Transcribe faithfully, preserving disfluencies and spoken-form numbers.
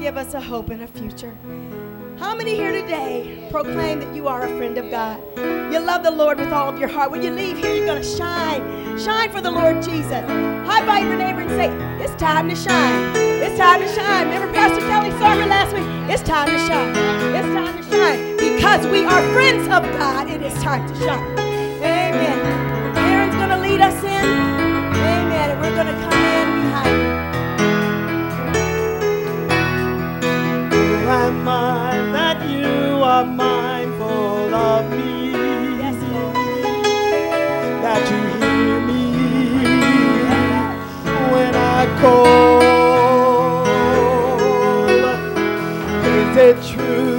give us a hope and a future. How many here today proclaim that you are a friend of God? You love the Lord with all of your heart. When you leave here, you're going to shine. Shine for the Lord Jesus. High five your neighbor and say, it's time to shine. It's time to shine. Remember Pastor Kelly's sermon last week? It's time to shine. It's time to shine. Because we are friends of God, it is time to shine. Amen. Aaron's going to lead us in. Amen. And we're going to come in behind you. Who am I that you are mindful of me? Yes, Lord. That you hear me when I call. Is it true